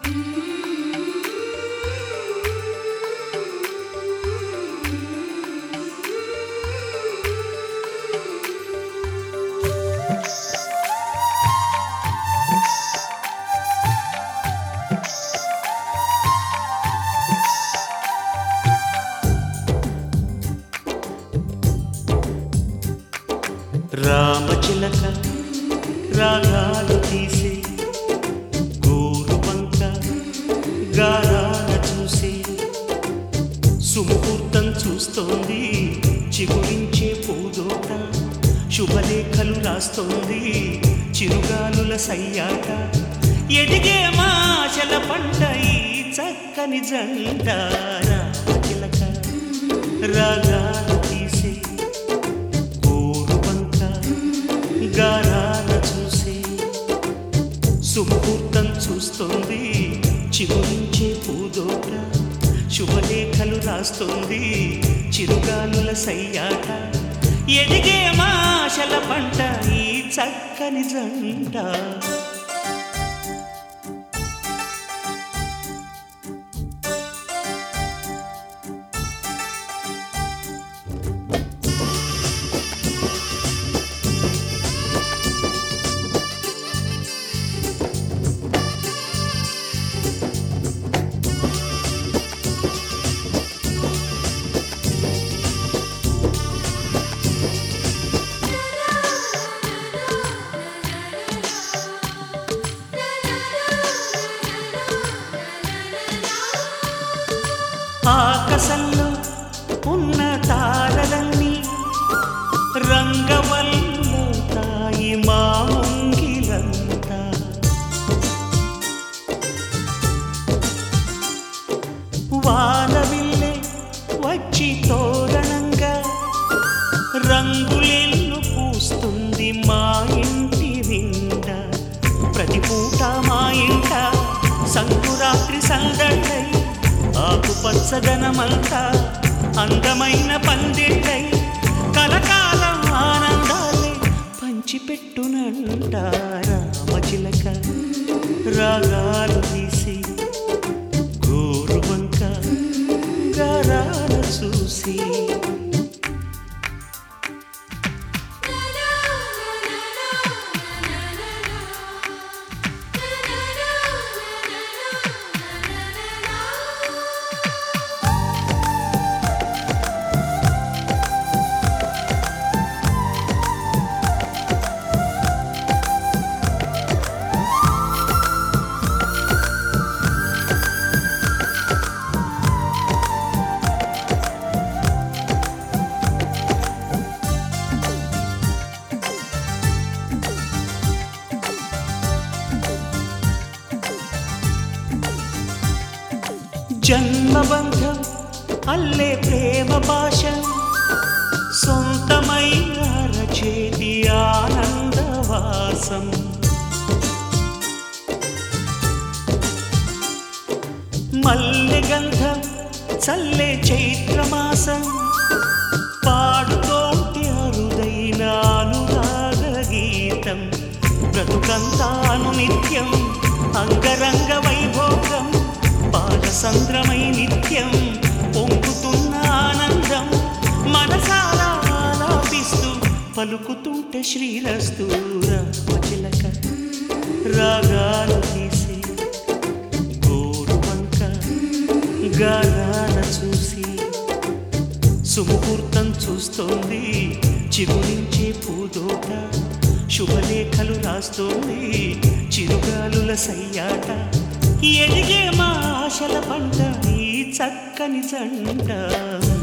రామచిలక రాగాలు తీసే గోరు వంక గారాల చూసే సుముహూర్తం చూస్తోంది చిగురించే పూదోట శుభలేఖలు రాస్తోంది చిరుగాలుల సయ్యాట ఎదిగే మాశల పంట ఈ చక్కని జంట రామచిలక రాగాలు తీసే గారాల చూసే సుముహూర్తం చూస్తోంది చిగురించే పూదోట శుభలేఖలు రాస్తోంది చిరుగాలుల సయ్యాట ఎదిగే మాశల పంట ఈ చక్కని జంట ఆకాశంలో ఉన్న తారలన్నీ రంగవల్లుతాయి మా ముంగిలంతా వానవిల్లే వచ్చి తోరణంగా రంగులెల్లు పూస్తుంది మా ఇంటి నిండా ప్రతి పూట మా ఇంట సంకురాత్రి సందడై ఆకు పచ్చదనమంతా అందమైన పందిళ్ళై కలకాలం ఆనందాలే పంచిపెట్టునంట రామచిలక రాగాలు తీసి గోరు వంక గారాల చూసి జన్మబంధం అల్లే ప్రేమ భాష సొంతమైన రచేతి ఆనందవాసం మల్లె గంధం చల్లే చైత్రమాసం పాడుతోటి అరుదైన అనురాగ గీతం బ్రతుకంతాను నిత్యం అంగరంగ వైభోగం బాలసంద్రమై నిత్యం పొంగుతున్న ఆనందం మనసారా ఆలాపిస్తూ పలుకుతుంటే శ్రీరస్తు రామచిలక రాగాలు తీసి గోరు వంక గారాల చూసి సుముహూర్తం చూస్తోంది చిగురించే పూదోట శుభలేఖలు రాస్తోంది చిరుగాలుల సయ్యాట ఎదిగే మా ఆశల పంట ఈ చక్కని జంట